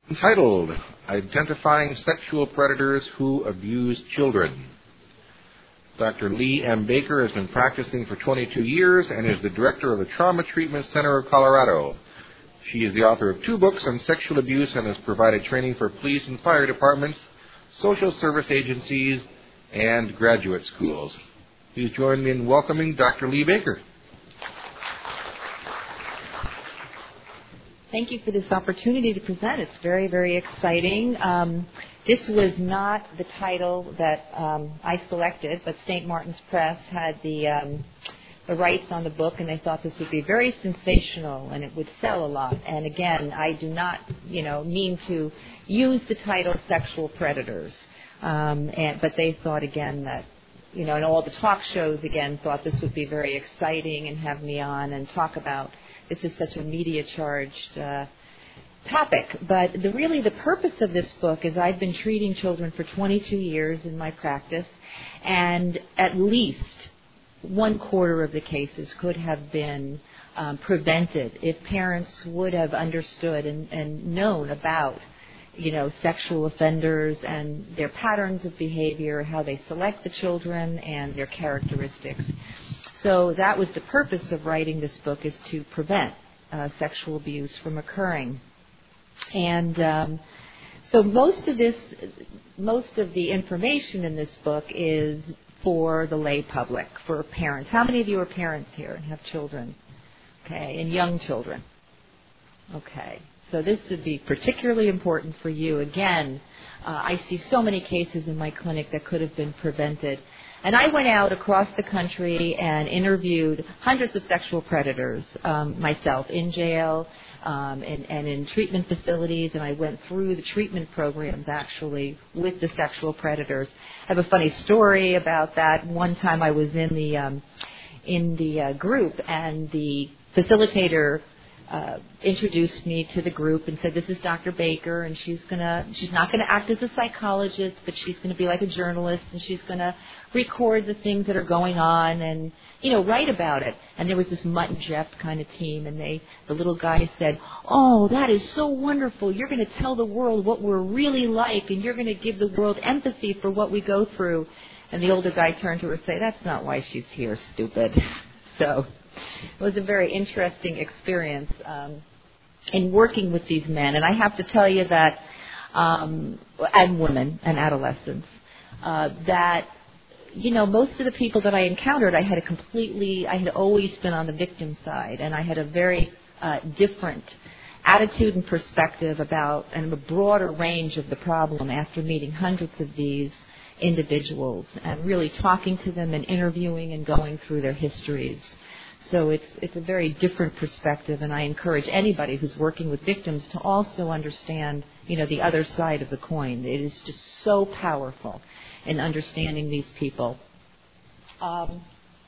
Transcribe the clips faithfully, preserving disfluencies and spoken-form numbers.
entitled Identifying Sexual Predators Who Abuse Children. Doctor Lee M. Baker has been practicing for twenty-two years and is the director of the Trauma Treatment Center of Colorado. She is the author of two books on sexual abuse and has provided training for police and fire departments, social service agencies, and graduate schools. Please join me in welcoming Doctor Lee Baker. Thank you for this opportunity to present. It's very, very exciting. Um, this was not the title that um, I selected, but Saint Martin's Press had the, um, the rights on the book, and they thought this would be very sensational and it would sell a lot. And again, I do not, you know, mean to use the title Sexual Predators, um, and, but they thought again that, you know, and all the talk shows again thought this would be very exciting and have me on and talk about. This is such a media-charged uh, topic. But the, really the purpose of this book is I've been treating children for twenty-two years in my practice, and at least one quarter of the cases could have been um, prevented if parents would have understood and, and known about, you know, sexual offenders and their patterns of behavior, how they select the children, and their characteristics. So that was the purpose of writing this book, is to prevent uh, sexual abuse from occurring. And um, so most of this, most of the information in this book is for the lay public, for parents. How many of you are parents here and have children? Okay, and young children? Okay, so this would be particularly important for you. Again, uh, I see so many cases in my clinic that could have been prevented. And I went out across the country and interviewed hundreds of sexual predators um, myself in jail um, and, and in treatment facilities, and I went through the treatment programs actually with the sexual predators. I have a funny story about that. One time I was in the um, in the uh, group, and the facilitator Uh, introduced me to the group and said, "This is Doctor Baker, and she's gonna, she's not gonna act as a psychologist, but she's gonna be like a journalist, and she's gonna record the things that are going on, and you know, write about it." And there was this Mutt and Jeff kind of team, and they, the little guy said, "Oh, that is so wonderful! You're gonna tell the world what we're really like, and you're gonna give the world empathy for what we go through." And the older guy turned to her and said, "That's not why she's here, stupid." So. It was a very interesting experience um, in working with these men. And I have to tell you that, um, and women and adolescents, uh, that, you know, most of the people that I encountered, I had a completely, I had always been on the victim side. And I had a very uh, different attitude and perspective about, and a broader range of the problem after meeting hundreds of these individuals and really talking to them and interviewing and going through their histories. So it's it's a very different perspective, and I encourage anybody who's working with victims to also understand, you know, the other side of the coin. It is just so powerful in understanding these people. Um,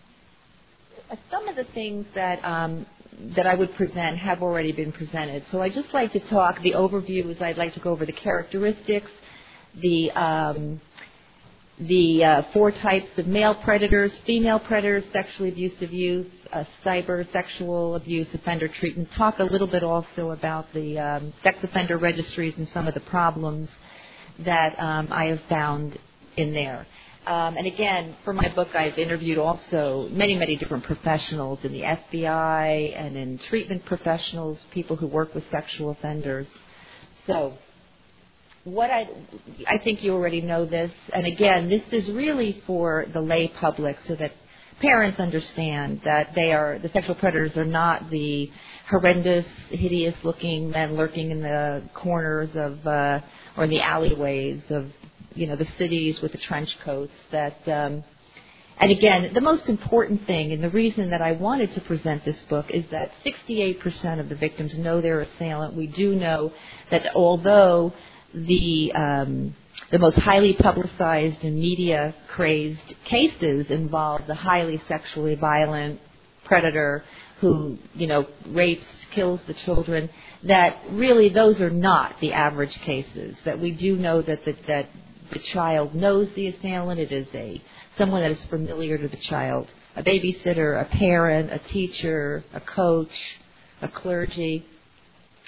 some of the things that um, that I would present have already been presented. So I'd just like to talk, the overview is I'd like to go over the characteristics, the um, the uh, four types of male predators, female predators, sexually abusive youth, uh, cyber sexual abuse offender treatment. Talk a little bit also about the um, sex offender registries and some of the problems that um, I have found in there. Um, and again, for my book, I've interviewed also many, many different professionals in the F B I and in treatment professionals, people who work with sexual offenders. So. What I, I think you already know this, and again, this is really for the lay public so that parents understand that they are, the sexual predators are not the horrendous, hideous-looking men lurking in the corners of, uh, or in the alleyways of, you know, the cities with the trench coats that, um, and again, the most important thing, and the reason that I wanted to present this book, is that sixty-eight percent of the victims know their assailant. We do know that although The um, the most highly publicized and media-crazed cases involve the highly sexually violent predator who, you know, rapes, kills the children, that really those are not the average cases. That we do know that the, that the child knows the assailant. It is a someone that is familiar to the child, a babysitter, a parent, a teacher, a coach, a clergy.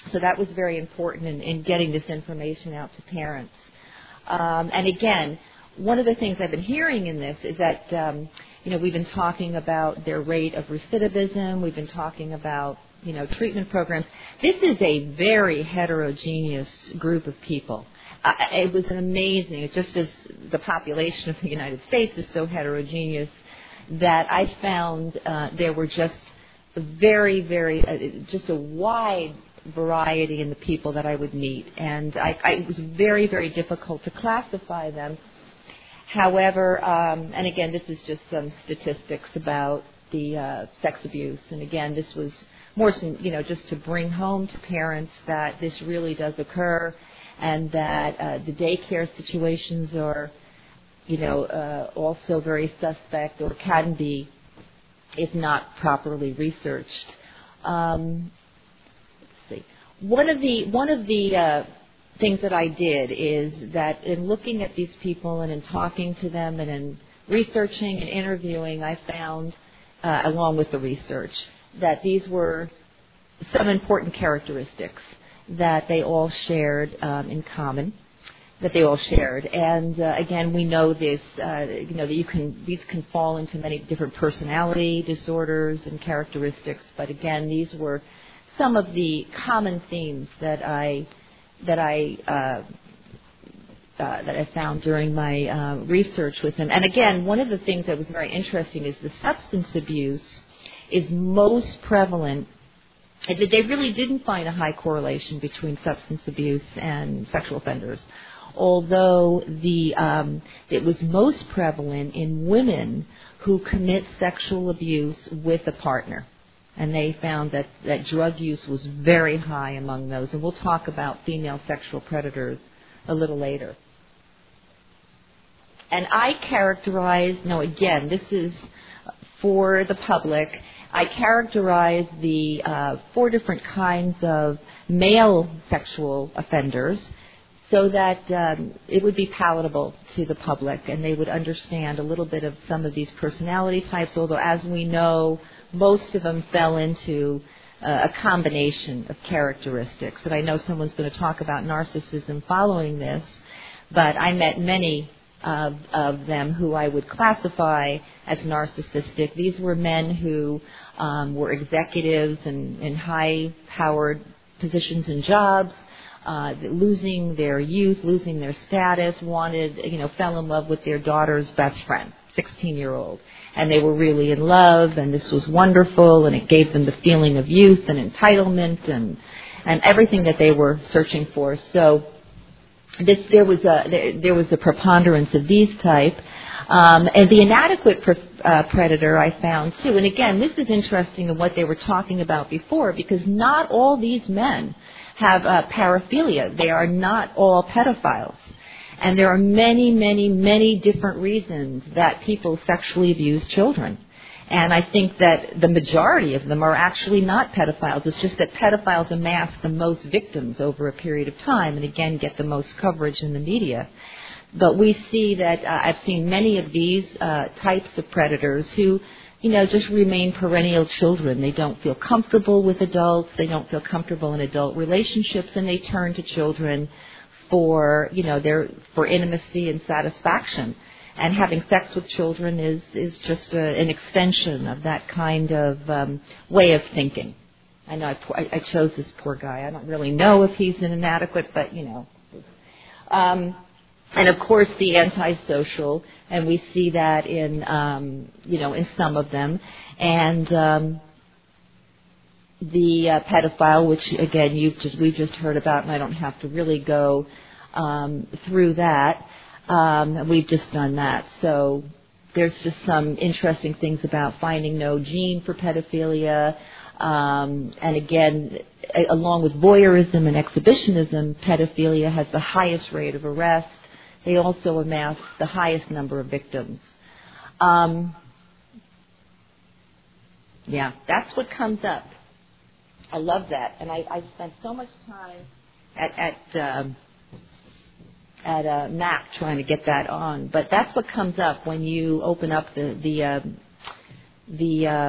So that was very important in, in getting this information out to parents. Um, and again, one of the things I've been hearing in this is that, um, you know, we've been talking about their rate of recidivism. We've been talking about, you know, treatment programs. This is a very heterogeneous group of people. Uh, it was amazing. It just as the population of the United States is so heterogeneous that I found uh, there were just very, very, uh, just a wide variety in the people that I would meet. And I, I, it was very, very difficult to classify them. However, um, and again, this is just some statistics about the uh, sex abuse. And again, this was more, you know, just to bring home to parents that this really does occur, and that uh, the daycare situations are, you know, uh, also very suspect, or can be, if not properly researched. Um, let's see. One of the one of the uh, things that I did is that in looking at these people and in talking to them and in researching and interviewing, I found, uh, along with the research, that these were some important characteristics that they all shared um, in common, that they all shared. And uh, again, we know this, uh, you know, that you can these can fall into many different personality disorders and characteristics. But again, these were some of the common themes that I that I uh, uh, that I found during my uh, research with them. And again, one of the things that was very interesting is the substance abuse is most prevalent. They really didn't find a high correlation between substance abuse and sexual offenders, although the um, it was most prevalent in women who commit sexual abuse with a partner. And they found that, that drug use was very high among those. And we'll talk about female sexual predators a little later. And I characterized, no, again, this is for the public, I characterized the uh, four different kinds of male sexual offenders so that um, it would be palatable to the public and they would understand a little bit of some of these personality types, although as we know, most of them fell into uh, a combination of characteristics. And I know someone's going to talk about narcissism following this, but I met many of, of them who I would classify as narcissistic. These were men who um, were executives and in high-powered positions and jobs, uh, losing their youth, losing their status, wanted, you know, fell in love with their daughter's best friend, sixteen-year-old. And they were really in love, and this was wonderful, and it gave them the feeling of youth and entitlement and and everything that they were searching for. So this, there was a there, there was a preponderance of these type, um, and the inadequate pre, uh, predator I found too. And again, this is interesting in what they were talking about before, because not all these men have uh, paraphilia. They are not all pedophiles. And there are many, many, many different reasons that people sexually abuse children. And I think that the majority of them are actually not pedophiles. It's just that pedophiles amass the most victims over a period of time and, again, get the most coverage in the media. But we see that uh, I've seen many of these uh, types of predators who, you know, just remain perennial children. They don't feel comfortable with adults. They don't feel comfortable in adult relationships, and they turn to children for, you know, their for intimacy and satisfaction. And having sex with children is, is just a, an extension of that kind of um, way of thinking. I know I, I chose this poor guy. I don't really know if he's an inadequate, but, you know. Um, and, of course, the antisocial, and we see that in, um, you know, in some of them. And um, the uh, pedophile, which, again, you've just, we've just heard about, and I don't have to really go um, through that. Um, we've just done that. So there's just some interesting things about finding no gene for pedophilia. Um, and again, a- along with voyeurism and exhibitionism, pedophilia has the highest rate of arrest. They also amass the highest number of victims. Um, yeah, that's what comes up. I love that. And I, I spent so much time at... at um, at a Mac trying to get that on. But that's what comes up when you open up the the uh, the uh,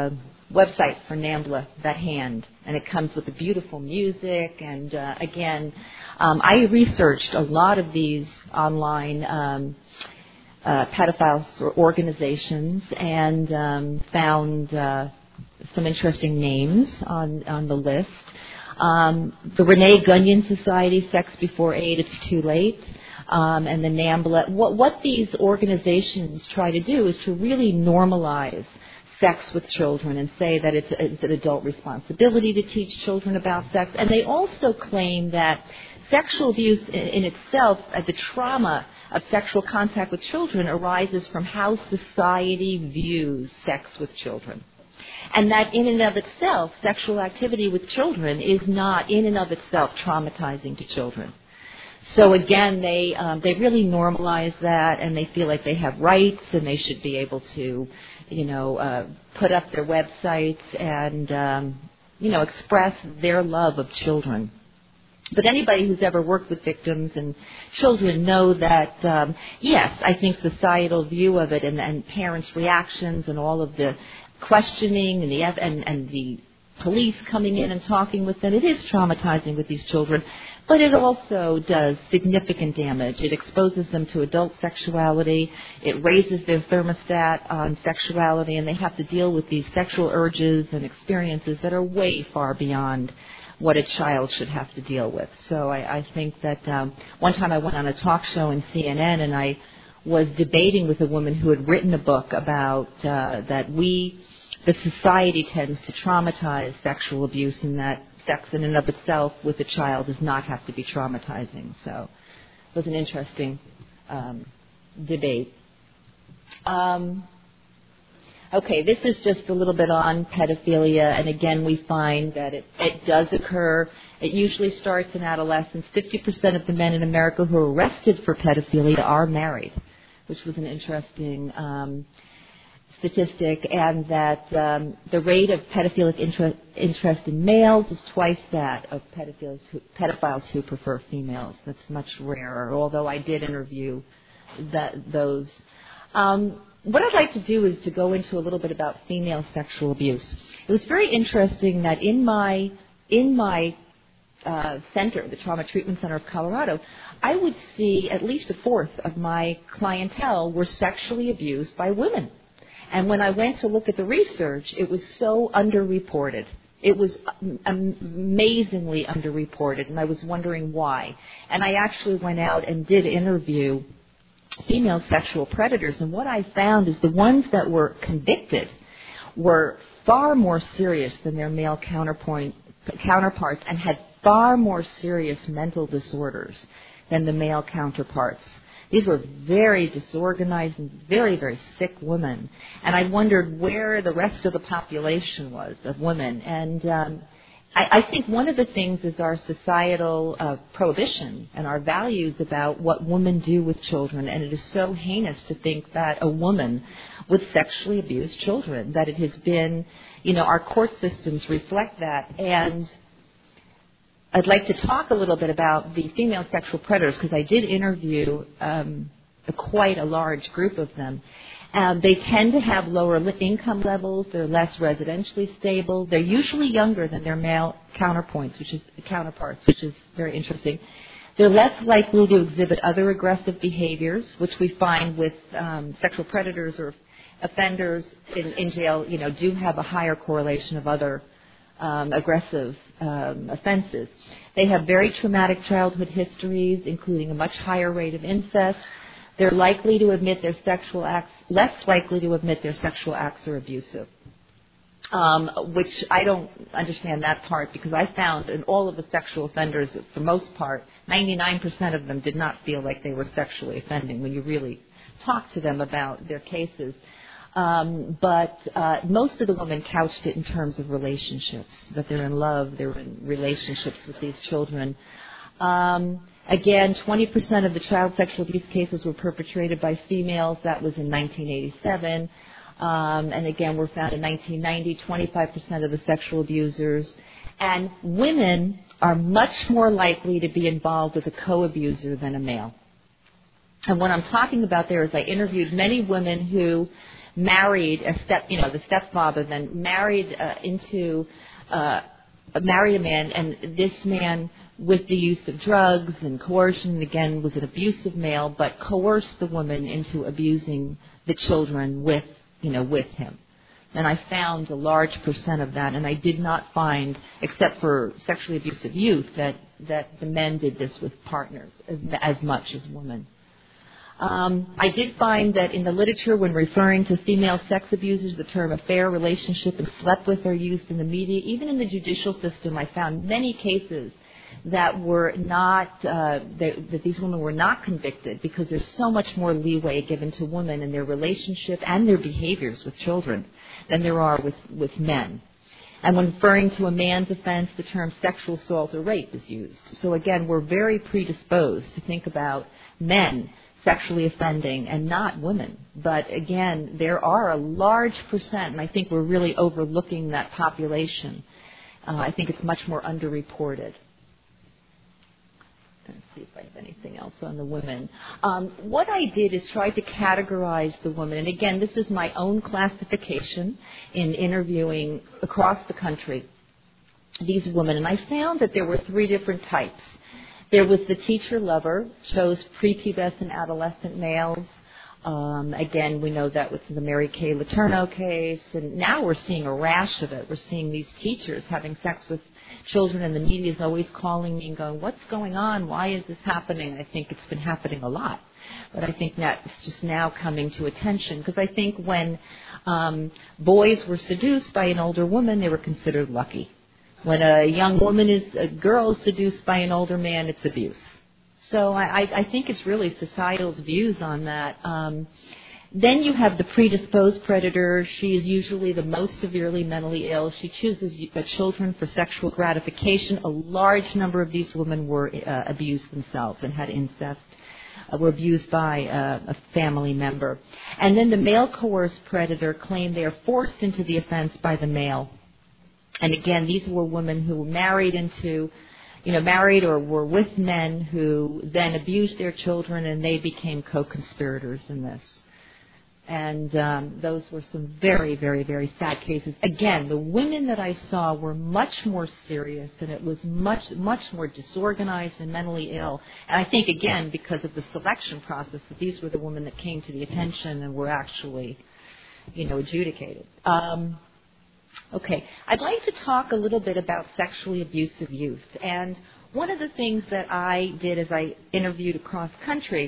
website for NAMBLA, that hand, and it comes with the beautiful music. And uh, again, um, I researched a lot of these online um, uh, pedophiles or organizations and um, found uh, some interesting names on, on the list. Um, the Renee Gunyon Society, Sex Before Eight, It's Too Late, um, and the NAMBLA. What, what these organizations try to do is to really normalize sex with children and say that it's, it's an adult responsibility to teach children about sex. And they also claim that sexual abuse in, in itself, uh, the trauma of sexual contact with children, arises from how society views sex with children. And that in and of itself, sexual activity with children is not in and of itself traumatizing to children. So again, they um, they really normalize that, and they feel like they have rights, and they should be able to, you know, uh, put up their websites and, um, you know, express their love of children. But anybody who's ever worked with victims and children know that, um, yes, I think societal view of it and, and parents' reactions and all of the questioning and the and, and the police coming in and talking with them, it is traumatizing with these children, but it also does significant damage. It exposes them to adult sexuality, it raises their thermostat on sexuality, and they have to deal with these sexual urges and experiences that are way far beyond what a child should have to deal with. So I, I think that um, one time I went on a talk show in C N N, and I was debating with a woman who had written a book about uh, that we, the society tends to traumatize sexual abuse, and that sex in and of itself with a child does not have to be traumatizing. So it was an interesting um, debate. Um, okay, this is just a little bit on pedophilia, and again we find that it, it does occur. It usually starts in adolescence. fifty percent of the men in America who are arrested for pedophilia are married, which was an interesting um, statistic, and that um, the rate of pedophilic inter- interest in males is twice that of pedophiles who, pedophiles who prefer females. That's much rarer, although I did interview that, those. Um, what I'd like to do is to go into a little bit about female sexual abuse. It was very interesting that in my in my Uh, center, the Trauma Treatment Center of Colorado, I would see at least a fourth of my clientele were sexually abused by women. And when I went to look at the research, it was so underreported. It was amazingly underreported, and I was wondering why. And I actually went out and did interview female sexual predators, and what I found is the ones that were convicted were far more serious than their male counterpoint, counterparts and had far more serious mental disorders than the male counterparts. These were very disorganized and very, very sick women. And I wondered where the rest of the population was of women. And um, I, I think one of the things is our societal uh, prohibition and our values about what women do with children. And it is so heinous to think that a woman would sexually abuse children, that it has been, you know, our court systems reflect that. And I'd like to talk a little bit about the female sexual predators, because I did interview um, a, quite a large group of them. Um, they tend to have lower income levels. They're less residentially stable. They're usually younger than their male counterpoints, which is counterparts, which is very interesting. They're less likely to exhibit other aggressive behaviors, which we find with um, sexual predators or offenders in, in jail. You know, do have a higher correlation of other Um, aggressive um, offenses. They have very traumatic childhood histories, including a much higher rate of incest. They're likely to admit their sexual acts, less likely to admit their sexual acts are abusive, um, which I don't understand that part, because I found in all of the sexual offenders, for most part, ninety-nine percent of them did not feel like they were sexually offending when you really talk to them about their cases. Um, but uh, most of the women couched it in terms of relationships, that they're in love, they're in relationships with these children. Um, again, twenty percent of the child sexual abuse cases were perpetrated by females. That was in nineteen eighty-seven. Um, and again, were found in nineteen ninety, twenty-five percent of the sexual abusers. And women are much more likely to be involved with a co-abuser than a male. And what I'm talking about there is I interviewed many women who married a step, you know, the stepfather then married uh, into, uh, married a man, and this man, with the use of drugs and coercion, again, was an abusive male, but coerced the woman into abusing the children with, you know, with him. And I found a large percent of that, and I did not find, except for sexually abusive youth, that, that the men did this with partners as, as much as women. Um, I did find that in the literature, when referring to female sex abusers, the term affair, relationship, and slept with are used in the media. Even in the judicial system, I found many cases that were not, uh, that, that these women were not convicted because there's so much more leeway given to women in their relationship and their behaviors with children than there are with, with men. And when referring to a man's offense, the term sexual assault or rape is used. So again, we're very predisposed to think about men sexually offending and not women. But again, there are a large percent, and I think we're really overlooking that population. Uh, I think it's much more underreported. Let's see if I have anything else on the women. Um, what I did is try to categorize the woman. And again, this is my own classification in interviewing across the country these women. And I found that there were three different types. There was the teacher lover, chose prepubescent adolescent males. Um, again, we know that with the Mary Kay Letourneau case. And now we're seeing a rash of it. We're seeing these teachers having sex with children, and the media is always calling me and going, what's going on? Why is this happening? I think it's been happening a lot. But I think that it's just now coming to attention. Because I think when um, boys were seduced by an older woman, they were considered lucky. When a young woman is, a girl is seduced by an older man, it's abuse. So I, I think it's really societal's views on that. Um, Then you have the predisposed predator. She is usually the most severely mentally ill. She chooses children for sexual gratification. A large number of these women were uh, abused themselves and had incest, uh, were abused by uh, a family member. And then the male coerced predator claimed they are forced into the offense by the male. And again, these were women who were married into, you know, married or were with men who then abused their children, and they became co-conspirators in this. And um, those were some very, very, very sad cases. Again, the women that I saw were much more serious, and it was much, much more disorganized and mentally ill. And I think, again, because of the selection process, that these were the women that came to the attention and were actually, you know, adjudicated. Um, okay, I'd like to talk a little bit about sexually abusive youth. And one of the things that I did as I interviewed across country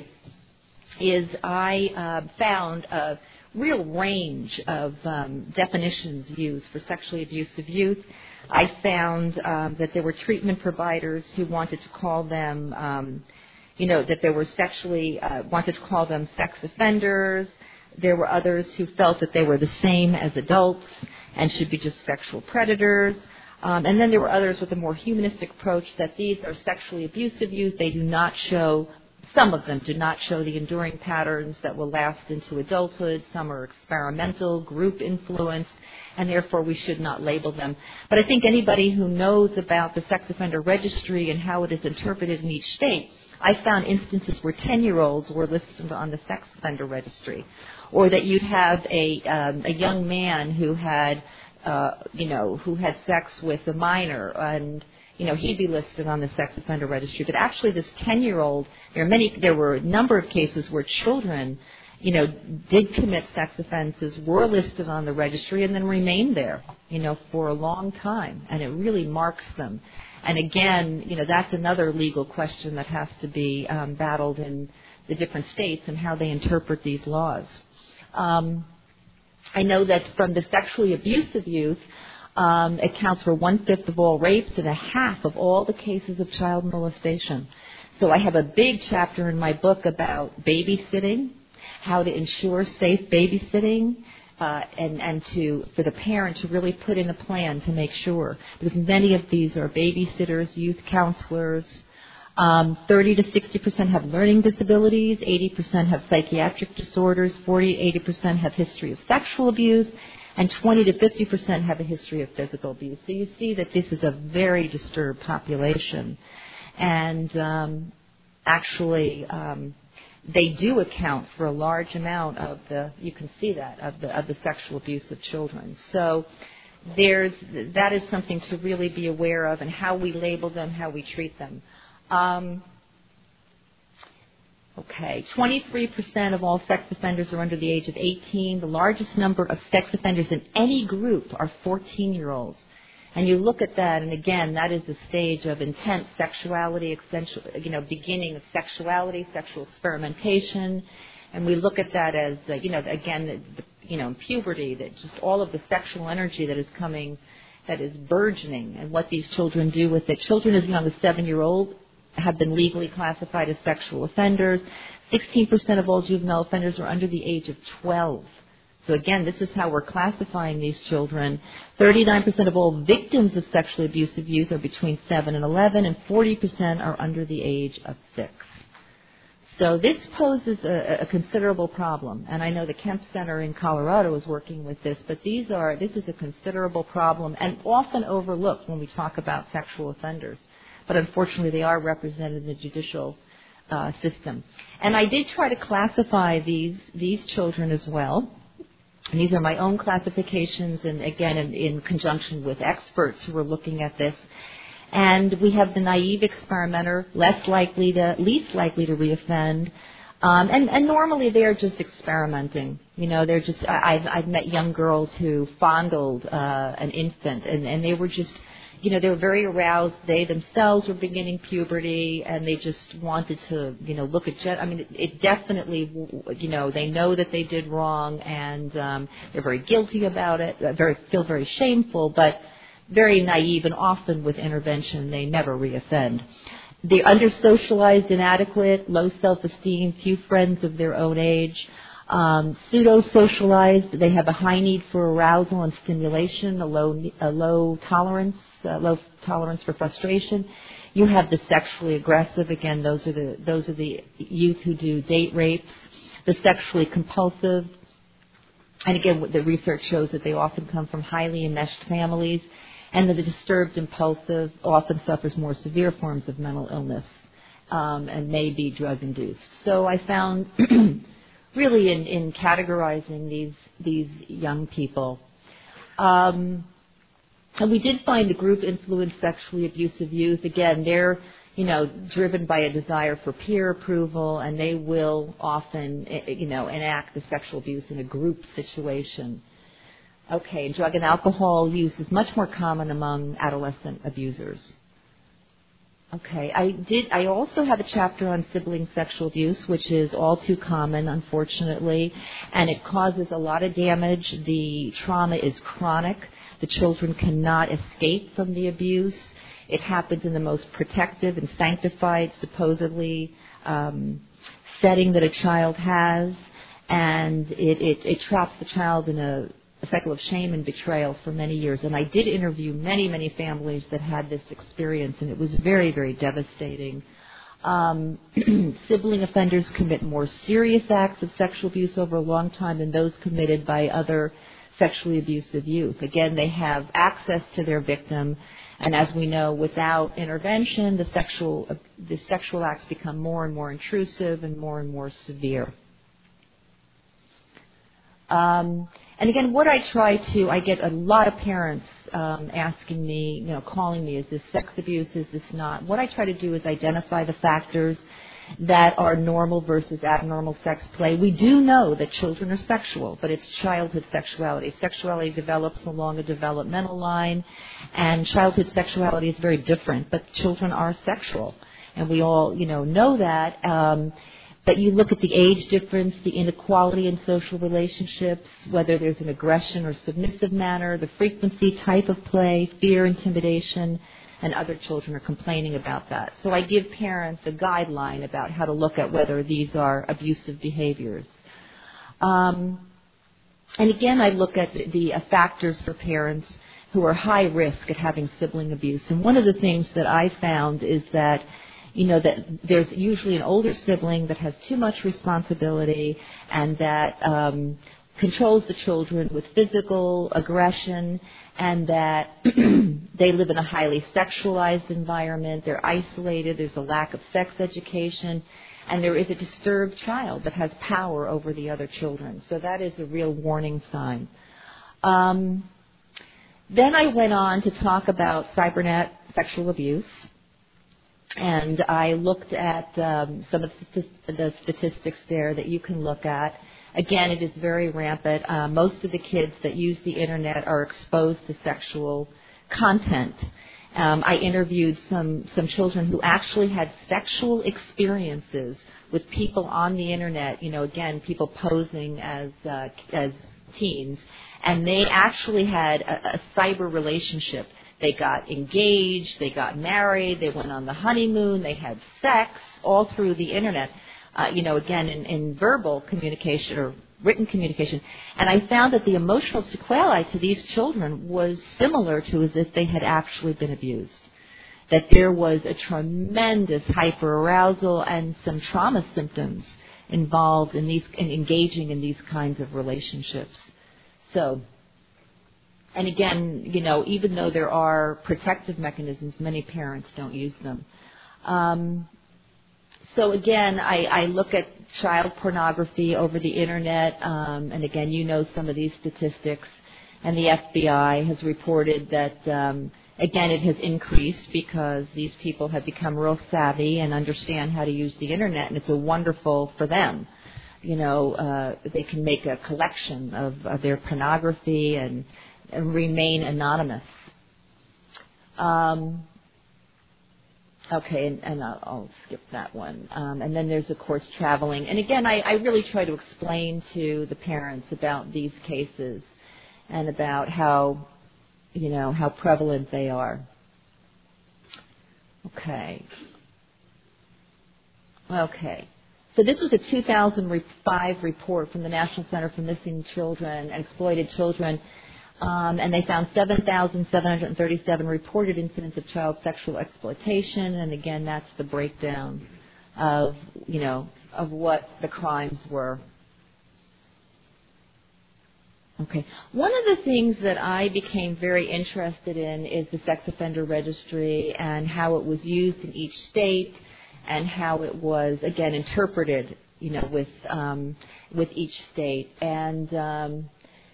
is I uh, found a real range of um, definitions used for sexually abusive youth. I found um, that there were treatment providers who wanted to call them, um, you know, that there were sexually, uh, wanted to call them sex offenders. There were others who felt that they were the same as adults and should be just sexual predators. Um, and then there were others with a more humanistic approach that these are sexually abusive youth. They do not show Some of them do not show the enduring patterns that will last into adulthood. Some are experimental, group influenced, and therefore we should not label them. But I think anybody who knows about the sex offender registry and how it is interpreted in each state, I found instances where ten-year-olds were listed on the sex offender registry, or that you'd have a, um, a young man who had, uh, you know, who had sex with a minor, and you know, he'd be listed on the sex offender registry. But actually this ten-year-old, there are many, there were a number of cases where children, you know, did commit sex offenses, were listed on the registry, and then remained there, you know, for a long time. And it really marks them. And again, you know, that's another legal question that has to be um, battled in the different states and how they interpret these laws. Um, I know that from the sexually abusive youth, Um, it counts for one-fifth of all rapes and a half of all the cases of child molestation. So I have a big chapter in my book about babysitting, how to ensure safe babysitting, uh, and, and to for the parent to really put in a plan to make sure. Because many of these are babysitters, youth counselors. Um, thirty to sixty percent have learning disabilities, eighty percent have psychiatric disorders, forty to eighty percent have history of sexual abuse, and twenty to fifty percent have a history of physical abuse. So you see that this is a very disturbed population. And um, actually, um, they do account for a large amount of the, you can see that, of the, of the sexual abuse of children. So there's, that is something to really be aware of, and how we label them, how we treat them. Um, okay, twenty-three percent of all sex offenders are under the age of eighteen. The largest number of sex offenders in any group are fourteen-year-olds. And you look at that, and again, that is the stage of intense sexuality, you know, beginning of sexuality, sexual experimentation. And we look at that as, uh, you know, again, the, the, you know, puberty, that just all of the sexual energy that is coming, that is burgeoning, and what these children do with it. Children as young as seven-year-old have been legally classified as sexual offenders. sixteen percent of all juvenile offenders are under the age of twelve. So again, this is how we're classifying these children. thirty-nine percent of all victims of sexually abusive youth are between seven and eleven, and forty percent are under the age of six. So this poses a, a considerable problem, and I know the Kemp Center in Colorado is working with this, but these are, this is a considerable problem and often overlooked when we talk about sexual offenders. But unfortunately, they are represented in the judicial uh, system. And I did try to classify these, these children as well. And these are my own classifications, and again, in, in conjunction with experts who are looking at this. And we have the naive experimenter, less likely to, least likely to reoffend. Um, and, and normally they're just experimenting. You know, they're just, I, I've, I've met young girls who fondled uh, an infant, and, and they were just, you know, they were very aroused. They themselves were beginning puberty, and they just wanted to, you know, look at, gen- I mean, it, it definitely, you know, they know that they did wrong, and um, they're very guilty about it, very feel very shameful, but very naive, and often with intervention, they never reoffend. They're under-socialized, inadequate, low self-esteem, few friends of their own age. Um, pseudo-socialized, they have a high need for arousal and stimulation, a low, a low tolerance, uh, low tolerance for frustration. You have the sexually aggressive. Again, those are the those are the youth who do date rapes. The sexually compulsive, and again, the research shows that they often come from highly enmeshed families. And the disturbed impulsive often suffers more severe forms of mental illness um, and may be drug-induced. So I found, really, in, in categorizing these these young people, um, and we did find the group influenced sexually abusive youth. Again, they're, you know, driven by a desire for peer approval, and they will often, you know, enact the sexual abuse in a group situation. Okay, drug and alcohol use is much more common among adolescent abusers. Okay, I did. I also have a chapter on sibling sexual abuse, which is all too common, unfortunately, and it causes a lot of damage. The trauma is chronic. The children cannot escape from the abuse. It happens in the most protective and sanctified, supposedly, um, setting that a child has, and it, it, it traps the child in a a cycle of shame and betrayal for many years. And I did interview many, many families that had this experience, and it was very, very devastating. Um, sibling offenders commit more serious acts of sexual abuse over a long time than those committed by other sexually abusive youth. Again, they have access to their victim, and as we know, without intervention, the sexual, the sexual acts become more and more intrusive and more and more severe. Um, And again, what I try to, I get a lot of parents um, asking me, you know, calling me, is this sex abuse, is this not? What I try to do is identify the factors that are normal versus abnormal sex play. We do know that children are sexual, but it's childhood sexuality. Sexuality develops along a developmental line, and childhood sexuality is very different, but children are sexual, and we all, you know, know that. Um, But you look at the age difference, the inequality in social relationships, whether there's an aggression or submissive manner, the frequency, type of play, fear, intimidation, and other children are complaining about that. So I give parents a guideline about how to look at whether these are abusive behaviors. Um, and again, I look at the uh, factors for parents who are high risk at having sibling abuse. And one of the things that I found is that you know, that there's usually an older sibling that has too much responsibility, and that um, controls the children with physical aggression, and that they live in a highly sexualized environment, they're isolated, there's a lack of sex education, and there is a disturbed child that has power over the other children. So that is a real warning sign. Um, then I went on to talk about cybernet sexual abuse, and I looked at um, some of the statistics there that you can look at. Again, it is very rampant. Uh, most of the kids that use the Internet are exposed to sexual content. Um, I interviewed some, some children who actually had sexual experiences with people on the Internet, you know, again, people posing as uh, as teens, and they actually had a, a cyber relationship. They got engaged, they got married, they went on the honeymoon, they had sex all through the Internet. Uh, you know, again, in, in verbal communication or written communication. And I found that the emotional sequelae to these children was similar to as if they had actually been abused. That there was a tremendous hyperarousal and some trauma symptoms involved in these in engaging in these kinds of relationships. So, and again, you know, even though there are protective mechanisms, many parents don't use them. Um, So again, I, I look at child pornography over the Internet, um, and again, you know some of these statistics, and the F B I has reported that, um, again, it has increased because these people have become real savvy and understand how to use the Internet, and it's a wonderful for them. You know, uh, they can make a collection of, of their pornography and, and remain anonymous. Um, Okay, and, and I'll, I'll skip that one. Um, and then there's, of course, traveling. And again, I, I really try to explain to the parents about these cases and about how, you know, how prevalent they are. Okay. Okay. So this was a two thousand five report from the National Center for Missing Children and Exploited Children. Um, and they found seven thousand seven hundred thirty-seven reported incidents of child sexual exploitation. And again, that's the breakdown of, you know, of what the crimes were. Okay. One of the things that I became very interested in is the sex offender registry and how it was used in each state and how it was, again, interpreted, you know, with um, with each state. And um,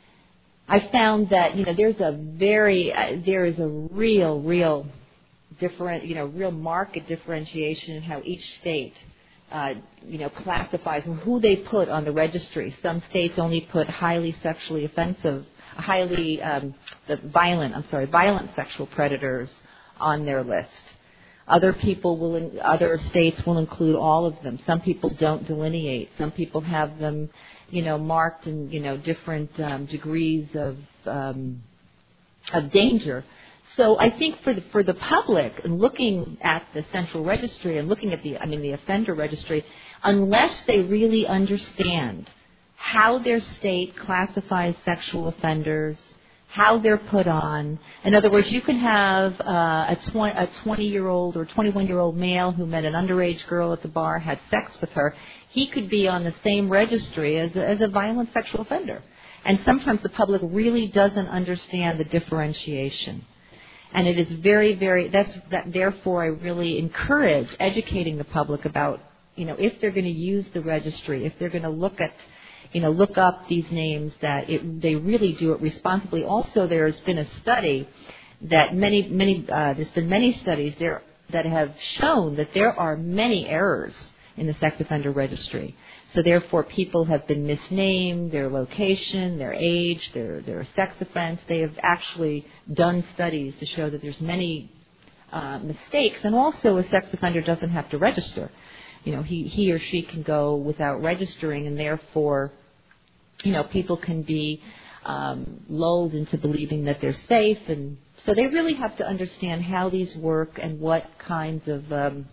I found that, you know, there's a very, uh, there is a real, real different, you know, real market differentiation in how each state, uh, you know, classifies who they put on the registry. Some states only put highly sexually offensive, highly um, the violent, I'm sorry, violent sexual predators on their list. Other people will, in, other states will include all of them. Some people don't delineate. Some people have them, you know, marked in, you know, different um, degrees of um, of danger. So I think for the, for the public, and looking at the central registry and looking at the, I mean, the offender registry, unless they really understand how their state classifies sexual offenders, how they're put on. In other words, you can have uh, a twenty-year-old or twenty-one-year-old male who met an underage girl at the bar, had sex with her. He could be on the same registry as a, as a violent sexual offender. And sometimes the public really doesn't understand the differentiation. And it is very, very, that's, that, therefore I really encourage educating the public about, you know, if they're going to use the registry, if they're going to look at, you know, look up these names, that it, they really do it responsibly. Also, there's been a study that many, many, uh, there's been many studies there that have shown that there are many errors in the sex offender registry. So therefore, people have been misnamed, their location, their age, their, their sex offense. They have actually done studies to show that there's many uh, mistakes. And also, a sex offender doesn't have to register. You know, he, he or she can go without registering, and therefore, you know, people can be um, lulled into believing that they're safe. And so they really have to understand how these work and what kinds of um,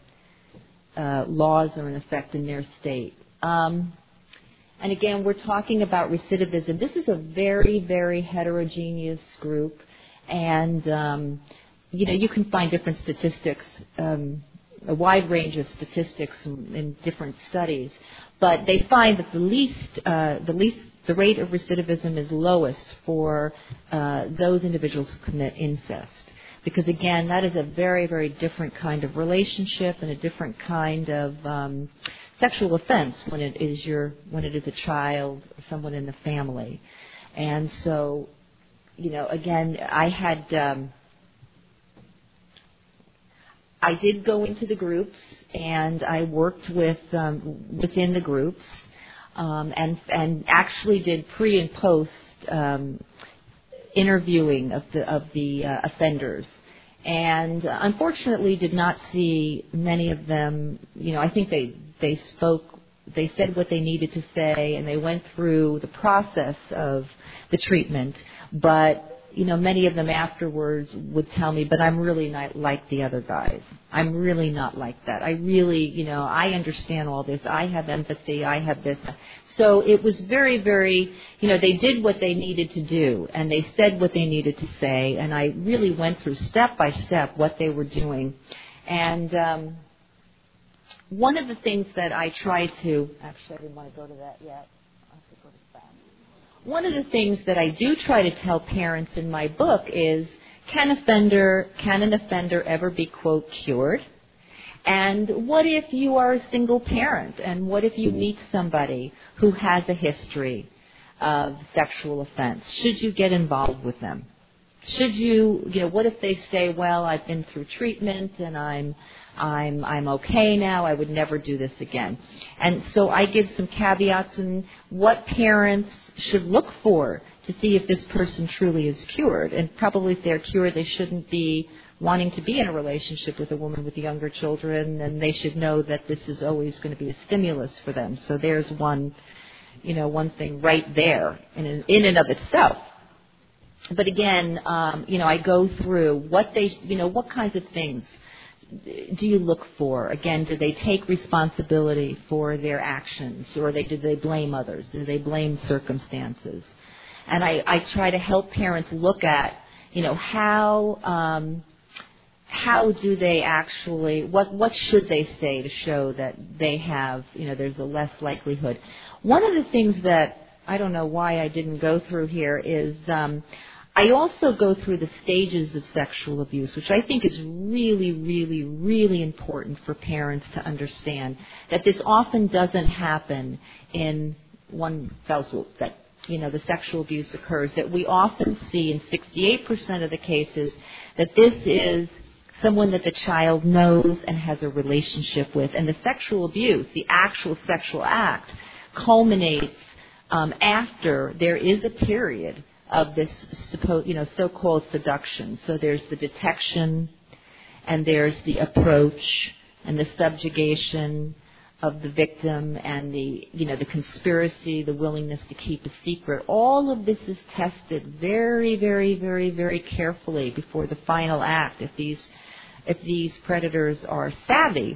uh, laws are in effect in their state. Um, and again, we're talking about recidivism. This is a very, very heterogeneous group, and um, you know, you can find different statistics. Um, a wide range of statistics in, in different studies, but they find that the least, uh, the least, the rate of recidivism is lowest for uh, those individuals who commit incest. Because again, that is a very, very different kind of relationship and a different kind of um, sexual offense when it is your, when it is a child or someone in the family. And so, you know, again, I had, um, I did go into the groups and I worked with um, within the groups um, and and actually did pre and post um, interviewing of the of the uh, offenders, and uh, unfortunately did not see many of them. You know, I think they they spoke, they said what they needed to say, and they went through the process of the treatment, but you know, many of them afterwards would tell me, but I'm really not like the other guys. I'm really not like that. I really, you know, I understand all this. I have empathy. I have this. So it was very, very, you know, they did what they needed to do, and they said what they needed to say, and I really went through step by step what they were doing. And um, one of the things that I try to, actually I didn't want to go to that yet. One of the things that I do try to tell parents in my book is, can offender, can an offender ever be, quote, cured? And what if you are a single parent? And what if you meet somebody who has a history of sexual offense? Should you get involved with them? Should you, you know, what if they say, well, I've been through treatment and I'm I'm I'm okay now, I would never do this again. And so I give some caveats on what parents should look for to see if this person truly is cured. And probably if they're cured, they shouldn't be wanting to be in a relationship with a woman with younger children, and they should know that this is always going to be a stimulus for them. So there's one, you know, one thing right there in in and of itself. But again, um, you know, I go through what they, you know, what kinds of things do you look for? Again, do they take responsibility for their actions, or they, do they blame others? Do they blame circumstances? And I, I try to help parents look at, you know, how um, how do they actually, what what should they say to show that they have, you know, there's a less likelihood. One of the things that I don't know why I didn't go through here is um, I also go through the stages of sexual abuse, which I think is really, really, really important for parents to understand, that this often doesn't happen in one fell swoop, that, you know, the sexual abuse occurs, that we often see in sixty-eight percent of the cases that this is someone that the child knows and has a relationship with, and the sexual abuse, the actual sexual act, culminates um, after there is a period of this supposed, you know, so-called seduction. So there's the detection, and there's the approach, and the subjugation of the victim, and the, you know, the conspiracy, the willingness to keep a secret. All of this is tested very, very, very, very carefully before the final act. If these, if these predators are savvy,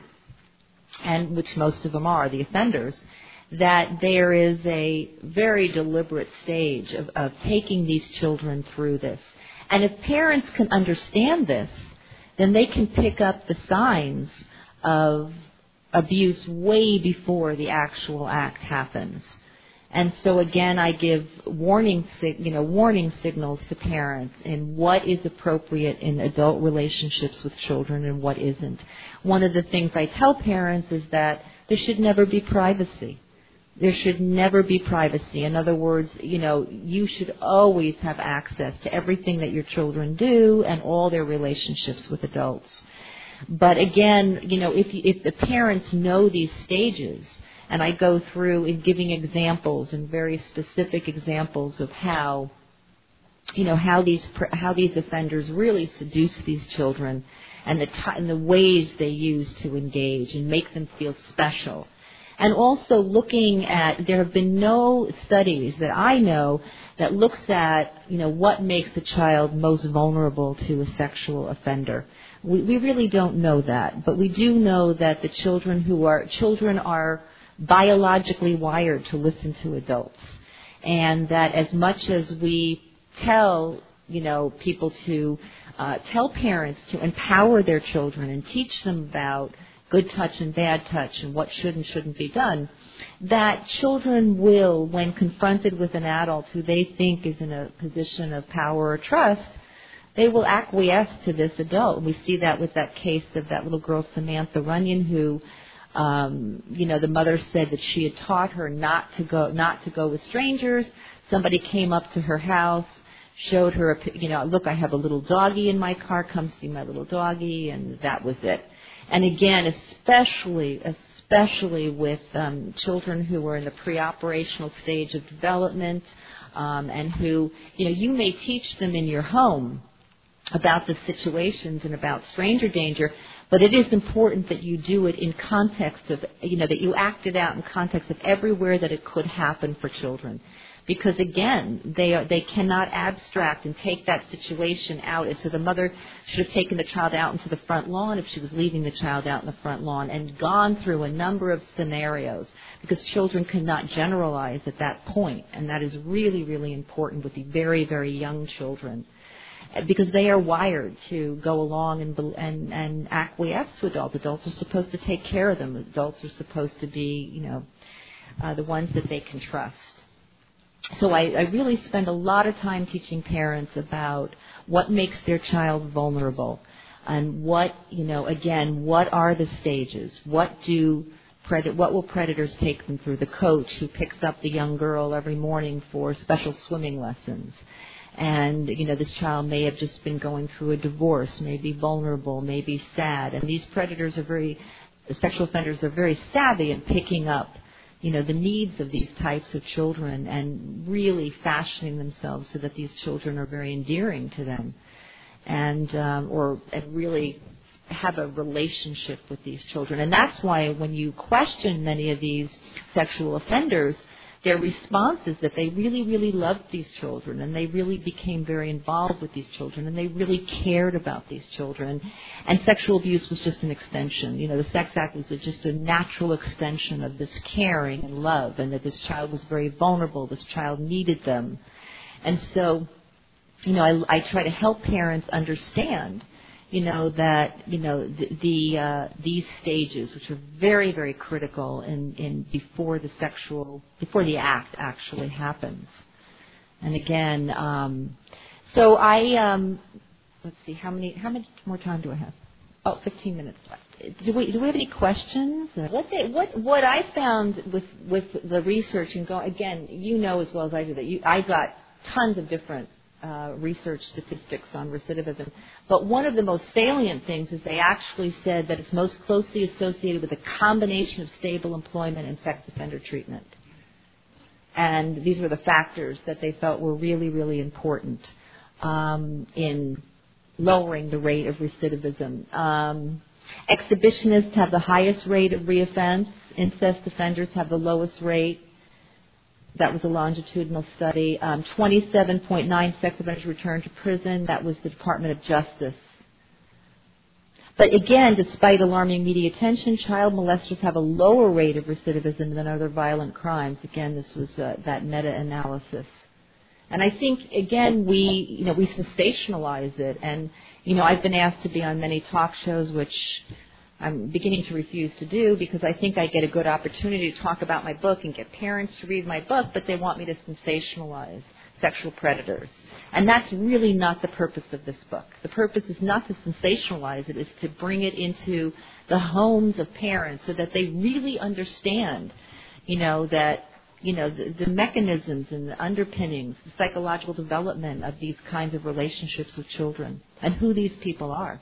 and which most of them are, the offenders, that there is a very deliberate stage of, of taking these children through this. And if parents can understand this, then they can pick up the signs of abuse way before the actual act happens. And so again, I give warning, you know, warning signals to parents in what is appropriate in adult relationships with children and what isn't. One of the things I tell parents is that there should never be privacy. There should never be privacy. In other words, you know, you should always have access to everything that your children do and all their relationships with adults. But again, you know, if you, if the parents know these stages, and I go through in giving examples and very specific examples of how, you know, how these how these offenders really seduce these children, and the t- and the ways they use to engage and make them feel special. And also looking at, there have been no studies that I know that looks at, you know, what makes a child most vulnerable to a sexual offender. We, we really don't know that, but we do know that the children who are, children are biologically wired to listen to adults. And that as much as we tell, you know, people to, uh, tell parents to empower their children and teach them about, good touch and bad touch and what should and shouldn't be done, that children will, when confronted with an adult who they think is in a position of power or trust, they will acquiesce to this adult. And we see that with that case of that little girl, Samantha Runyon, who, um, you know, the mother said that she had taught her not to go, not to go with strangers. Somebody came up to her house, showed her, a, you know, look, I have a little doggie in my car, come see my little doggie, and that was it. And again, especially, especially with um, children who are in the pre-operational stage of development, um, and who, you know, you may teach them in your home about the situations and about stranger danger, but it is important that you do it in context of, you know, that you act it out in context of everywhere that it could happen for children. Because again, they are, they cannot abstract and take that situation out. And so the mother should have taken the child out into the front lawn if she was leaving the child out in the front lawn and gone through a number of scenarios, because children cannot generalize at that point. And that is really, really important with the very, very young children, because they are wired to go along and, and, and acquiesce to adults. Adults are supposed to take care of them. Adults are supposed to be, you know, uh, the ones that they can trust. So I, I really spend a lot of time teaching parents about what makes their child vulnerable, and what, you know, again, what are the stages? What do pred- what will predators take them through? The coach who picks up the young girl every morning for special swimming lessons. And, you know, this child may have just been going through a divorce, may be vulnerable, may be sad. And these predators are very, the sexual offenders are very savvy in picking up, you know, the needs of these types of children and really fashioning themselves so that these children are very endearing to them, and um, or and really have a relationship with these children. And that's why when you question many of these sexual offenders, their response is that they really, really loved these children, and they really became very involved with these children, and they really cared about these children. And sexual abuse was just an extension. You know, the Sex Act was just a natural extension of this caring and love, and that this child was very vulnerable. This child needed them. And so, you know, I, I try to help parents understand, you know, that, you know, the, the uh, these stages, which are very, very critical in, in before the sexual, before the act actually happens. And again, um, so I, um, let's see, how many, how much more time do I have? Oh, fifteen minutes left. Do we, do we have any questions? What they, what, what I found with, with the research and go, again, you know as well as I do that you, I got tons of different Uh, research statistics on recidivism. But one of the most salient things is they actually said that it's most closely associated with a combination of stable employment and sex offender treatment. And these were the factors that they felt were really, really important um, in lowering the rate of recidivism. Um, exhibitionists have the highest rate of reoffense. Incest offenders have the lowest rate. That was a longitudinal study. Um, twenty-seven point nine sex offenders returned to prison. That was the Department of Justice. But again, despite alarming media attention, child molesters have a lower rate of recidivism than other violent crimes. Again, this was uh, that meta-analysis. And I think, again, we, you know, we sensationalize it. And, you know, I've been asked to be on many talk shows, which I'm beginning to refuse to do, because I think I get a good opportunity to talk about my book and get parents to read my book, but they want me to sensationalize sexual predators. And that's really not the purpose of this book. The purpose is not to sensationalize it, it's to bring it into the homes of parents so that they really understand, you know, that, you know, the, the mechanisms and the underpinnings, the psychological development of these kinds of relationships with children and who these people are.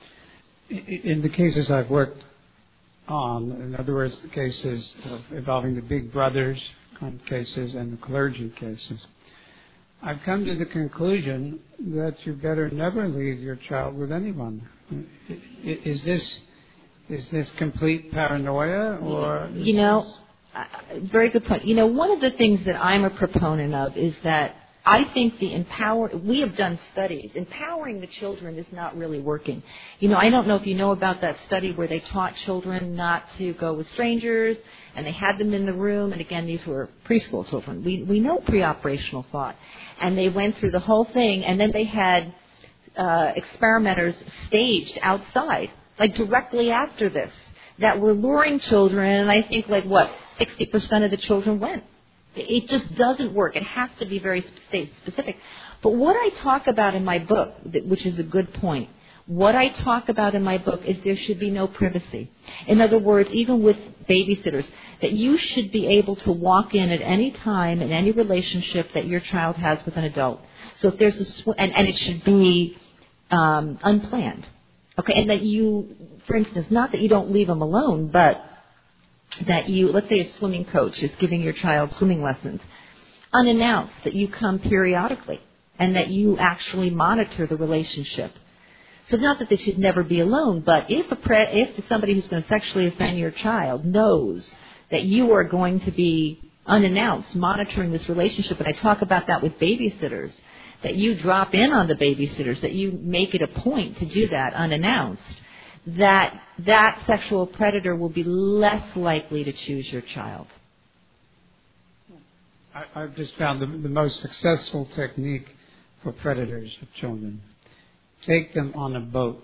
In the cases I've worked on, in other words, the cases involving the Big Brothers kind of cases and the clergy cases, I've come to the conclusion that you better never leave your child with anyone. Is this is this complete paranoia, or? You know, very good point. You know, one of the things that I'm a proponent of is that I think the empower, we have done studies. Empowering the children is not really working. You know, I don't know if you know about that study where they taught children not to go with strangers, and they had them in the room, and again, these were preschool children. We, we know pre-operational thought. And they went through the whole thing, and then they had uh, experimenters staged outside, like directly after this. that were luring children, and I think, like, what, sixty percent of the children went. It just doesn't work. It has to be very specific. But what I talk about in my book, which is a good point, what I talk about in my book is there should be no privacy. In other words, even with babysitters, that you should be able to walk in at any time in any relationship that your child has with an adult. So if there's a sw- and, and it should be um, unplanned. Okay, and that you, for instance, not that you don't leave them alone, but that you, let's say a swimming coach is giving your child swimming lessons, unannounced, that you come periodically and that you actually monitor the relationship. So not that they should never be alone, but if a pre- if somebody who's going to sexually offend your child knows that you are going to be unannounced monitoring this relationship, and I talk about that with babysitters, that you drop in on the babysitters, that you make it a point to do that unannounced, that that sexual predator will be less likely to choose your child. I, I've just found the, the most successful technique for predators of children. Take them on a boat.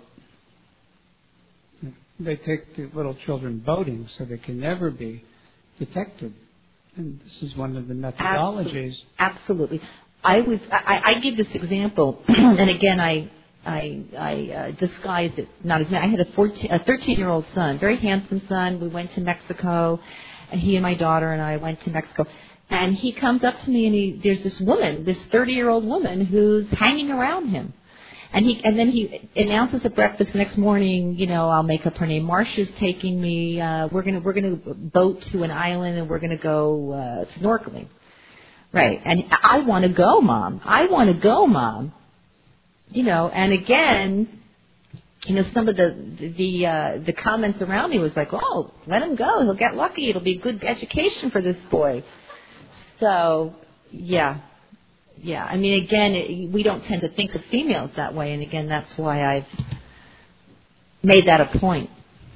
They take the little children boating so they can never be detected. And this is one of the methodologies. Absolutely. I was. I, I give this example, and again, I I, I uh, disguise it not as me. I had a fourteen, a thirteen-year-old son, very handsome son. We went to Mexico, and he and my daughter and I went to Mexico. And he comes up to me, and he, there's this woman, this thirty-year-old woman, who's hanging around him. And he, and then he announces at breakfast the next morning, you know, I'll make up her name. Marcia's taking me. Uh, we're gonna, we're gonna boat to an island, and we're gonna go uh, snorkeling. Right. And I want to go, Mom. I want to go, Mom. You know. And again, you know, some of the the uh, the comments around me was like, oh, let him go. He'll get lucky. It'll be a good education for this boy. So, yeah. Yeah, I mean, again, it, we don't tend to think of females that way, and again, that's why I've made that a point.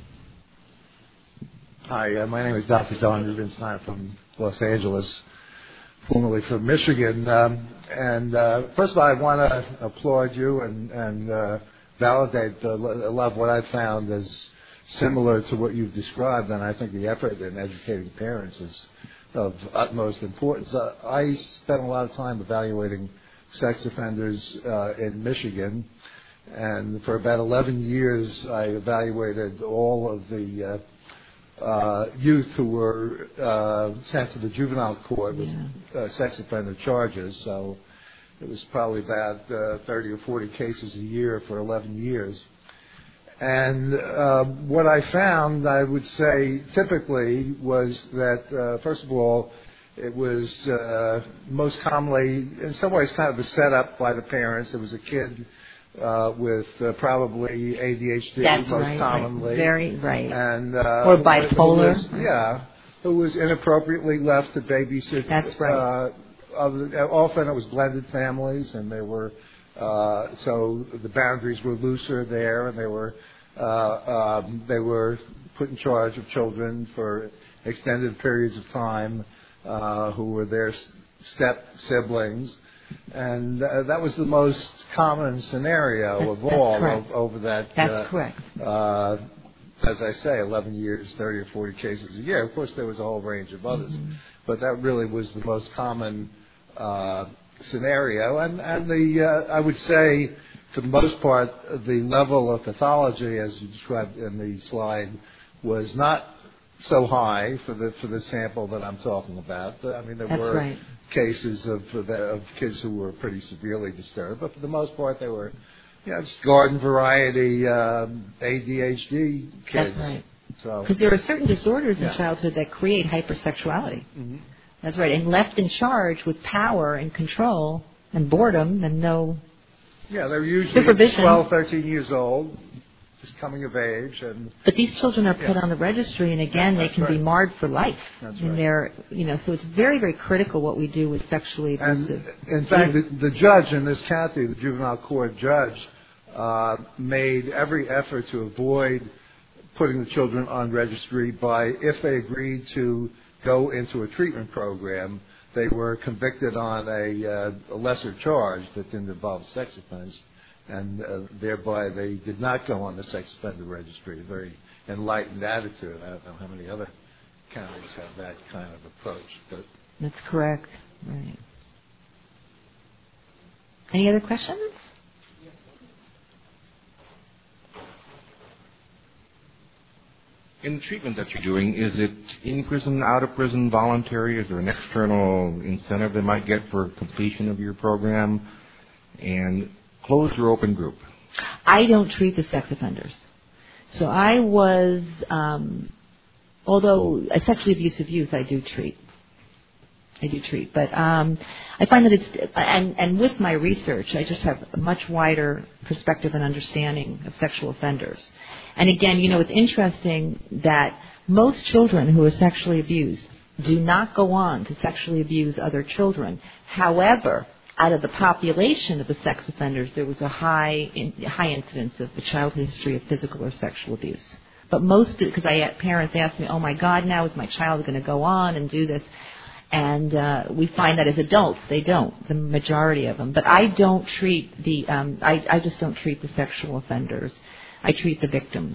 Hi, uh, my name is Doctor Don Rubinstein. I'm from Los Angeles, formerly from Michigan. Um, and uh, first of all, I want to applaud you and, and uh, validate the, a lot of what I found as similar to what you've described, and I think the effort in educating parents is of utmost importance. Uh, I spent a lot of time evaluating sex offenders uh, in Michigan, and for about eleven years I evaluated all of the uh, uh, youth who were uh, sent to the juvenile court with uh, sex offender charges. So it was probably about uh, thirty or forty cases a year for eleven years. And uh, what I found, I would say, typically was that, uh, first of all, it was uh, most commonly, in some ways, kind of a setup by the parents. It was a kid uh, with uh, probably A D H D, That's most right, commonly. Right. Very right. And, uh, or bipolar. Who was, yeah, who was inappropriately left to babysit. That's right. Uh, often it was blended families, and they were, uh, so the boundaries were looser there, and they were Uh, um, they were put in charge of children for extended periods of time uh, who were their step siblings. And uh, that was the most common scenario that's, of that's all correct. over that. That's uh, correct. Uh, as I say, eleven years, thirty or forty cases a year. Of course, there was a whole range of others. Mm-hmm. But that really was the most common uh, scenario. And, and the uh, I would say, for the most part, the level of pathology, as you described in the slide, was not so high for the for the sample that I'm talking about. I mean, there That's were right. cases of of kids who were pretty severely disturbed, but for the most part, they were, you know, just garden variety um, A D H D kids. That's right. So because there are certain disorders in yeah. childhood that create hypersexuality. Mm-hmm. That's right. And left in charge with power and control and boredom and no. Yeah, they're usually supervision. twelve, thirteen years old, just coming of age, and. But these children are put yes. on the registry, and again, yeah, they can right. be marred for life. That's and right. they're, you know, so it's very, very critical what we do with sexually abusive. And in fact, the, the judge in this county, the juvenile court judge, uh, made every effort to avoid putting the children on registry by, if they agreed to go into a treatment program, they were convicted on a, uh, a lesser charge that didn't involve sex offense, and uh, thereby they did not go on the sex offender registry. A very enlightened attitude. I don't know how many other counties have that kind of approach, but That's correct. Right. Any other questions? In the treatment that you're doing, is it in prison, out of prison, voluntary? Is there an external incentive they might get for completion of your program? And closed or open group? I don't treat the sex offenders. So I was, um, although a sexually abusive youth, I do treat. I do treat. But um, I find that it's, and, and with my research, I just have a much wider perspective and understanding of sexual offenders. And again, you know, it's interesting that most children who are sexually abused do not go on to sexually abuse other children. However, out of the population of the sex offenders, there was a high in, high incidence of a childhood history of physical or sexual abuse. But most, because I had parents ask me, oh my God, now is my child going to go on and do this? And uh, we find that as adults, they don't, the majority of them. But I don't treat the, um, I, I just don't treat the sexual offenders. I treat the victims.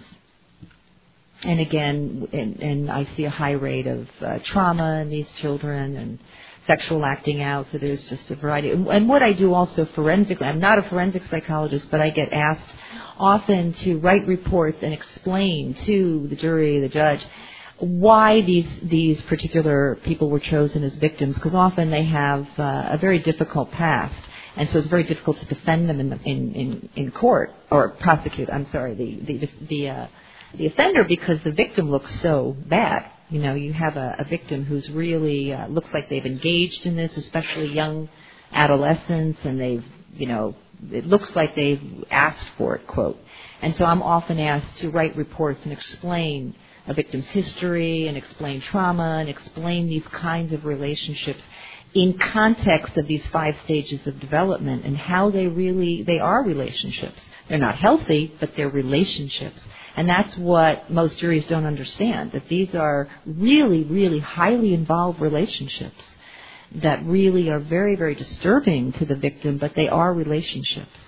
And again, and, and I see a high rate of uh, trauma in these children and sexual acting out, so there's just a variety. And what I do also forensically, I'm not a forensic psychologist, but I get asked often to write reports and explain to the jury, the judge, why these these particular people were chosen as victims, because often they have uh, a very difficult past, and so it's very difficult to defend them in the, in, in in court or prosecute. I'm sorry, the the the uh, the offender, because the victim looks so bad. You know, you have a, a victim who's really uh, looks like they've engaged in this, especially young adolescents, and they've, you know, it looks like they've asked for it, quote. And so I'm often asked to write reports and explain a victim's history and explain trauma and explain these kinds of relationships in context of these five stages of development and how they really, they are relationships. They're not healthy, but they're relationships. And that's what most juries don't understand, that these are really, really highly involved relationships that really are very, very disturbing to the victim, but they are relationships.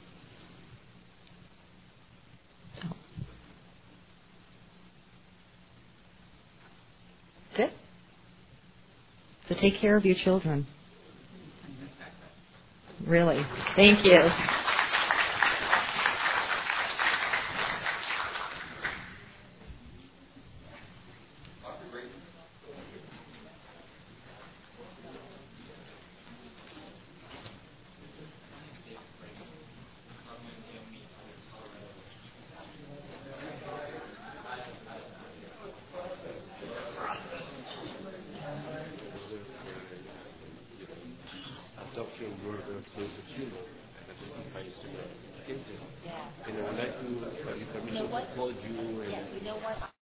So. That's it. So take care of your children. Really. Thank you. And I would like to, if permission, to call you and... You know what?